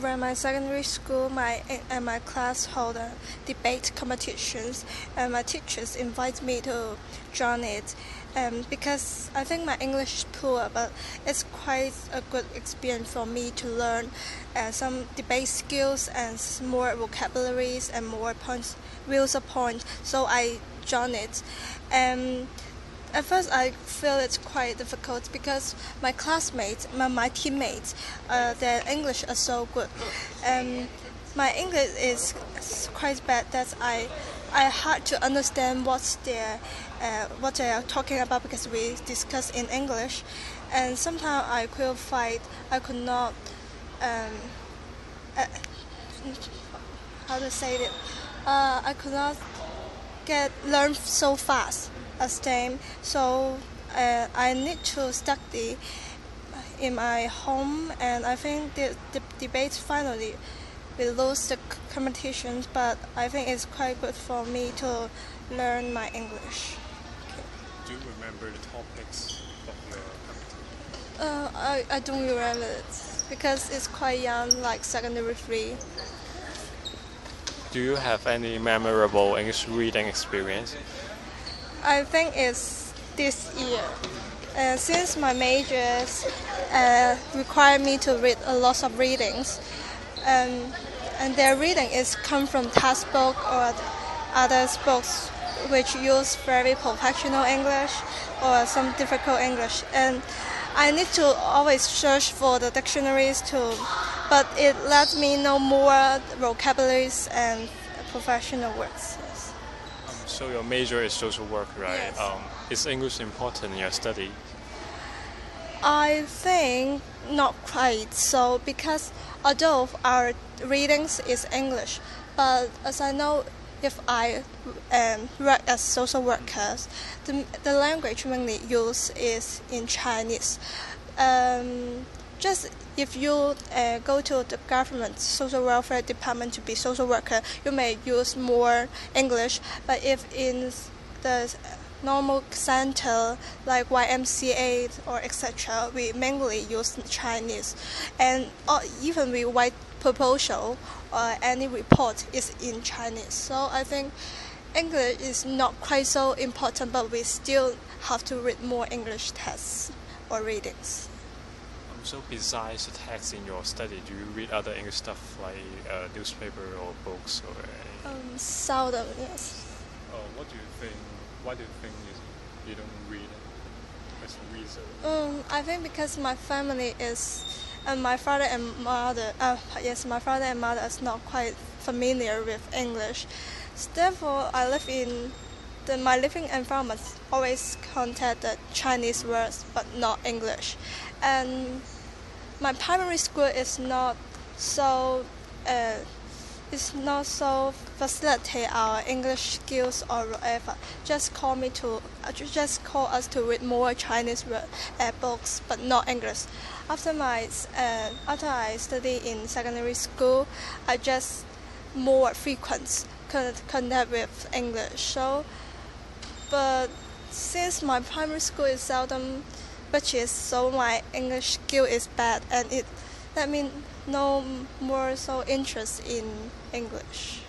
When my secondary school, my class hold debate competitions, and my teachers invite me to join it. Because I think my English is poor, but it's quite a good experience for me to learn some debate skills and more vocabularies and more points, views of point. So I joined it. Um, at first, I feel it's quite difficult because my classmates, my teammates, their English are so good. Um, my English is quite bad that I hard to understand what they are talking about because we discuss in English, and sometimes I could not um, uh, how to say it. I could not get learn so fast as them. So I need to study in my home, and I think the debate finally we lose the competitions. But I think it's quite good for me to learn my English. Do you remember the topics of your competition? I don't remember it because it's quite young, like secondary three. Do you have any memorable English reading experience? I think it's this year. Since my majors require me to read a lot of readings, um, and their reading is come from textbook or other books which use very professional English or some difficult English, and I need to always search for the dictionaries too, but it lets me know more vocabularies and professional words. Yes. So your major is social work, right? Yes. Is English important in your study? I think not quite so because although our readings is English, but as I know, if I work as social workers, the language mainly used is in Chinese. Just if you go to the government social welfare department to be social worker, you may use more English. But if in the normal center like YMCA or etc., we mainly use Chinese, and even we write proposal or any report is in Chinese. So I think English is not quite so important, but we still have to read more English tests or readings. So besides the text in your study, do you read other English stuff like newspaper or books or any? Seldom, yes. What do you think? Why do you think you don't read as a reason? I think because my family is, my father and mother, yes, my father and mother is not quite familiar with English. Therefore, I live in my living environment always contact the Chinese words but not English, and my primary school is not so. Facilitate our English skills or whatever. Just call us to read more Chinese books, but not English. After I study in secondary school, I just more frequent contact with English. So, but since my primary school is seldom British, so my English skill is bad, and it let me no more so interest in English.